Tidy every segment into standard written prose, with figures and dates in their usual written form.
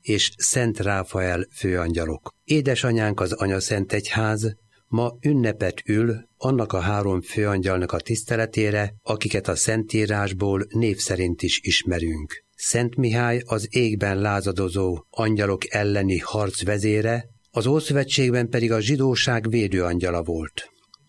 és Szent Ráfael főangyalok. Édesanyánk az Anyaszentegyház ma ünnepet ül annak a 3 főangyalnak a tiszteletére, akiket a Szentírásból név szerint is ismerünk. Szent Mihály az égben lázadozó angyalok elleni harc vezére, az Ószövetségben pedig a zsidóság védőangyala volt.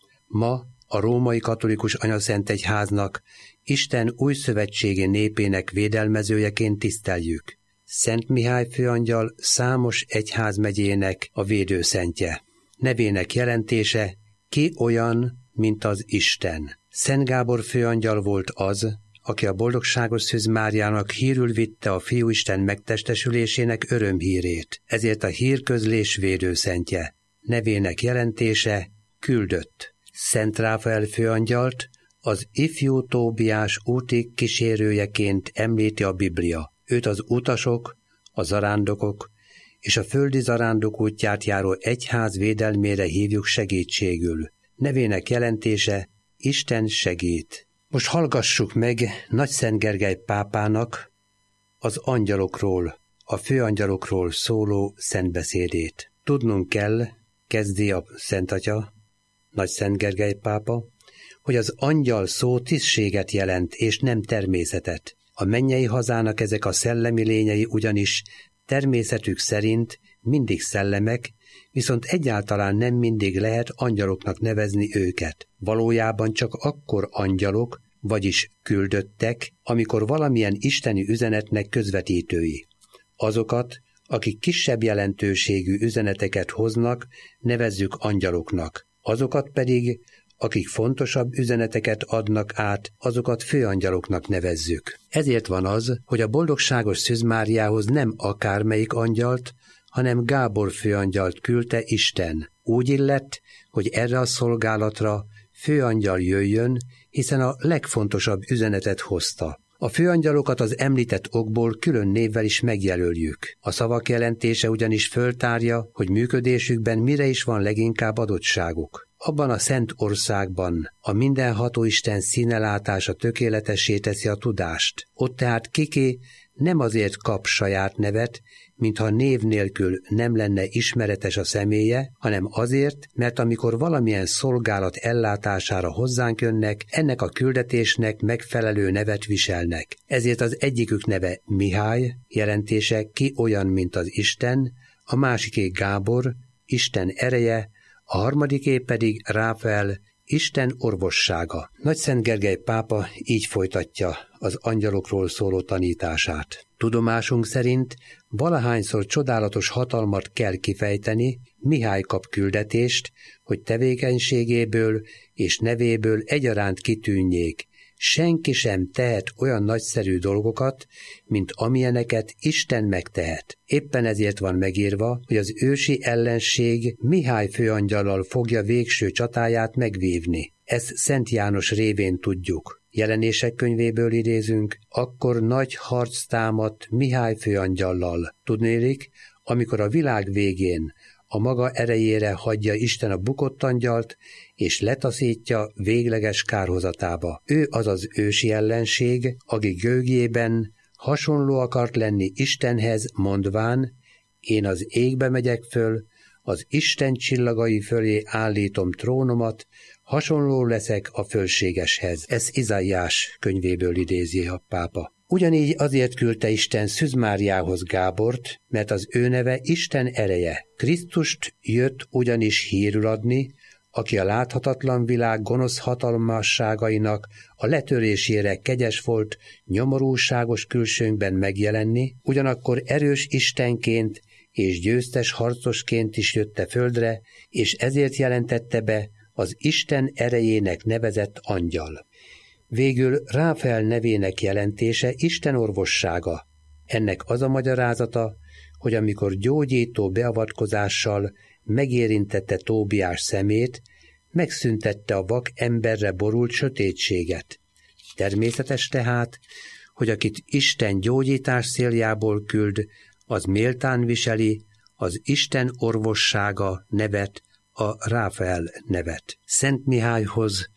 Ma a római katolikus Anyaszentegyháznak Isten újszövetségi népének védelmezőjeként tiszteljük. Szent Mihály főangyal számos egyházmegyének a védőszentje. Nevének jelentése: ki olyan, mint az Isten. Szent Gábor főangyal volt az, aki a boldogságos Szűz Máriának hírül vitte a Fiúisten megtestesülésének örömhírét. Ezért a hírközlés védőszentje. Nevének jelentése: küldött. Szent Ráfael főangyalt az ifjú Tóbiás úti kísérőjeként említi a Biblia. Őt az utasok, a zarándokok és a földi zarándok útját járó egyház védelmére hívjuk segítségül. Nevének jelentése: Isten segít. Most hallgassuk meg Nagyszent Gergely pápának az angyalokról, a főangyalokról szóló szentbeszédét. Tudnunk kell, kezdi a Szent Atya, Nagyszent Gergely pápa, hogy az angyal szó tisztséget jelent, és nem természetet. A mennyei hazának ezek a szellemi lényei ugyanis természetük szerint mindig szellemek, viszont egyáltalán nem mindig lehet angyaloknak nevezni őket. Valójában csak akkor angyalok, vagyis küldöttek, amikor valamilyen isteni üzenetnek közvetítői. Azokat, akik kisebb jelentőségű üzeneteket hoznak, nevezzük angyaloknak. Azokat pedig, akik fontosabb üzeneteket adnak át, azokat főangyaloknak nevezzük. Ezért van az, hogy a boldogságos Szűz Máriához nem akármelyik angyalt, hanem Gábor főangyalt küldte Isten. Úgy illett, hogy erre a szolgálatra főangyal jöjjön, hiszen a legfontosabb üzenetet hozta. A főangyalokat az említett okból külön névvel is megjelöljük. A szavak jelentése ugyanis föltárja, hogy működésükben mire is van leginkább adottságuk. Abban a szent országban a mindenható Isten színelátása tökéletessé teszi a tudást. Ott tehát kiki nem azért kap saját nevet, mintha név nélkül nem lenne ismeretes a személye, hanem azért, mert amikor valamilyen szolgálat ellátására hozzánk jönnek, ennek a küldetésnek megfelelő nevet viselnek. Ezért az egyikük neve Mihály, jelentése ki olyan, mint az Isten, a másiké Gábor, Isten ereje, a harmadiké pedig Ráfael, Isten orvossága. Nagyszent Gergely pápa így folytatja az angyalokról szóló tanítását. Tudomásunk szerint valahányszor csodálatos hatalmat kell kifejteni, Mihály kap küldetést, hogy tevékenységéből és nevéből egyaránt kitűnjék. Senki sem tehet olyan nagyszerű dolgokat, mint amilyeneket Isten megtehet. Éppen ezért van megírva, hogy az ősi ellenség Mihály főangyallal fogja végső csatáját megvívni. Ezt Szent János révén tudjuk. Jelenések könyvéből idézünk: akkor nagy harc támadt Mihály főangyallal. Tudnélik, amikor a világ végén a maga erejére hagyja Isten a bukott angyalt, és letaszítja végleges kárhozatába. Ő az az ősi ellenség, aki gőgjében hasonló akart lenni Istenhez, mondván: én az égbe megyek föl, az Isten csillagai fölé állítom trónomat, hasonló leszek a fölségeshez. Ez Izaiás könyvéből idézi a pápa. Ugyanígy azért küldte Isten Szűz Máriához Gábort, mert az ő neve Isten ereje. Krisztust jött ugyanis hírül adni, aki a láthatatlan világ gonosz hatalmasságainak a letörésére kegyes volt nyomorúságos külsőnkben megjelenni, ugyanakkor erős Istenként és győztes harcosként is jött a földre, és ezért jelentette be az Isten erejének nevezett angyal. Végül Ráfael nevének jelentése Isten orvossága. Ennek az a magyarázata, hogy amikor gyógyító beavatkozással megérintette Tóbiás szemét, megszüntette a vak emberre borult sötétséget. Természetes tehát, hogy akit Isten gyógyítás céljából küld, az méltán viseli az Isten orvossága nevet, a Ráfael nevet. Szent Mihályhoz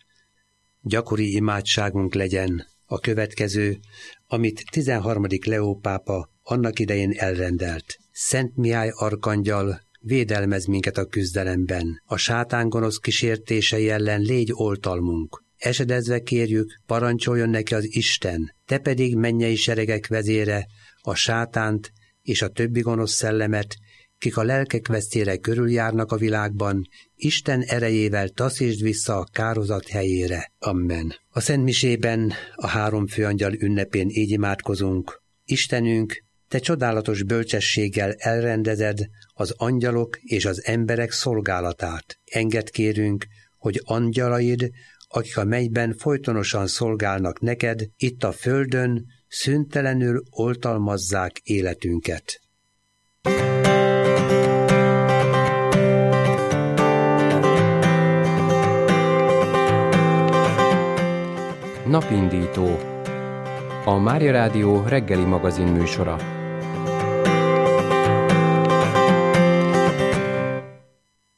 gyakori imádságunk legyen a következő, amit 13. Leó pápa annak idején elrendelt. Szent Mihály arkangyal, védelmez minket a küzdelemben, a sátán gonosz kísértései ellen légy oltalmunk. Esedezve kérjük, parancsoljon neki az Isten, te pedig mennyei seregek vezére, a sátánt és a többi gonosz szellemet, kik a lelkek vesztére körüljárnak a világban, Isten erejével taszítsd vissza a kározat helyére. Amen. A szentmisében a 3 főangyal ünnepén így imádkozunk. Istenünk, te csodálatos bölcsességgel elrendezed az angyalok és az emberek szolgálatát. Engedd kérünk, hogy angyalaid, akik a mennyben folytonosan szolgálnak neked, itt a földön szüntelenül oltalmazzák életünket. Napindító. A Mária Rádió reggeli magazin műsora.